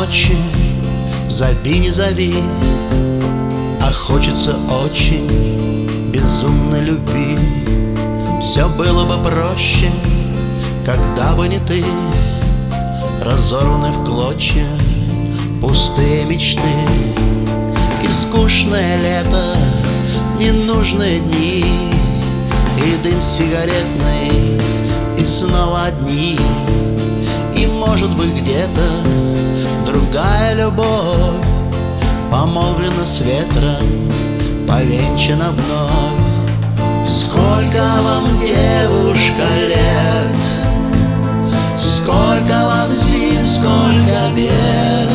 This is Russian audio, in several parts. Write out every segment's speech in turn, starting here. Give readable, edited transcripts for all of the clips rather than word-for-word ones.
ночи, зови, не зови, а хочется очень безумной любви. Все было бы проще, когда бы не ты, разорваны в клочья пустые мечты. И скучное лето, ненужные дни, и дым сигаретный, и снова одни. И может быть где-то другая любовь, помолвлена с ветром, повенчана вновь. Сколько вам, девушка, лет, сколько вам зим, сколько бед,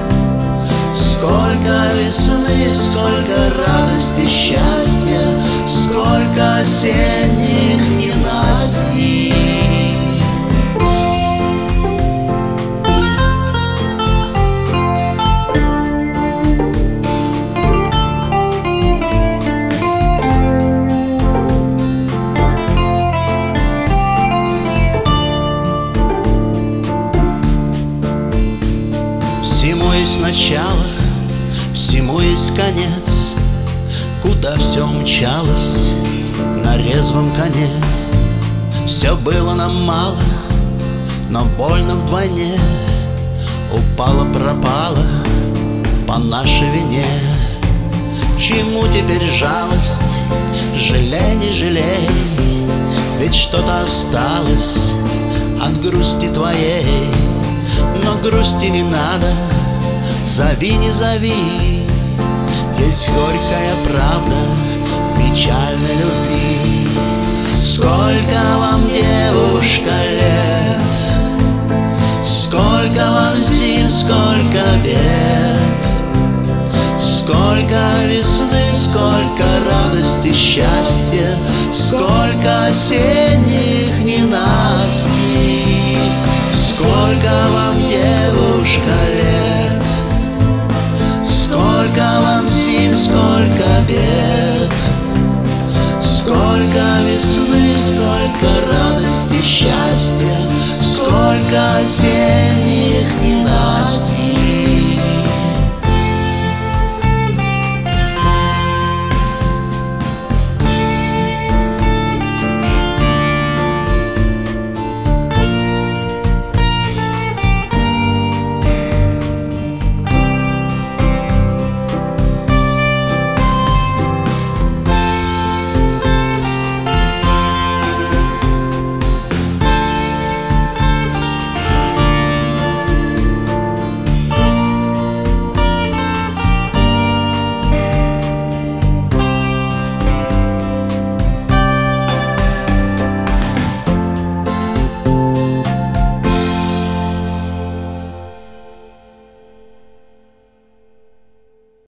сколько весны, сколько радости, счастья, сколько осенних ненастий. Всему есть начало, всему есть конец. Куда все умчалось на резвом коне. Все было нам мало, но больно вдвойне. Упало, пропало по нашей вине. Чему теперь жалость? Жалей, не жалей, ведь что-то осталось от грусти твоей. Но грусти не надо, зови, не зови, есть горькая правда печальной любви. Сколько вам, девушка, лет, сколько вам зим, сколько бед, сколько весны, сколько радости, счастья, сколько осенних ненастий. Сколько вам, девушка, лет, сколько вам зим, сколько бед,